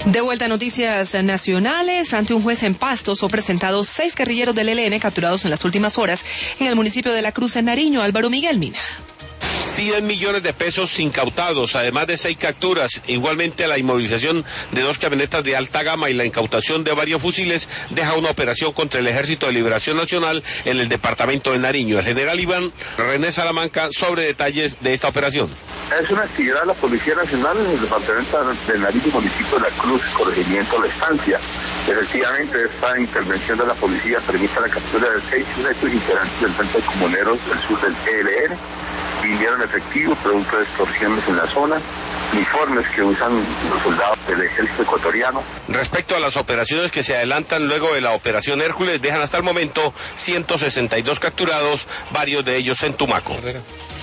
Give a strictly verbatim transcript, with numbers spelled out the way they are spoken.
De vuelta a noticias nacionales, ante un juez en Pasto son presentados seis guerrilleros del E L N capturados en las últimas horas en el municipio de La Cruz, en Nariño. Álvaro Miguel Mina. cien millones de pesos incautados, además de seis capturas. Igualmente la inmovilización de dos camionetas de alta gama y la incautación de varios fusiles deja una operación contra el Ejército de Liberación Nacional en el departamento de Nariño. El general Iván René Salamanca sobre detalles de esta operación. Es una actividad de la Policía Nacional en el departamento de Nariño, municipio de La Cruz, corregimiento La Estancia. Efectivamente, esta intervención de la policía permite la captura de seis sujetos integrantes del Frente de Comuneros del sur del E L N. Vinieron efectivo, producto de extorsiones en la zona, uniformes que usan los soldados del ejército ecuatoriano. Respecto a las operaciones que se adelantan luego de la operación Hércules, dejan hasta el momento ciento sesenta y dos capturados, varios de ellos en Tumaco.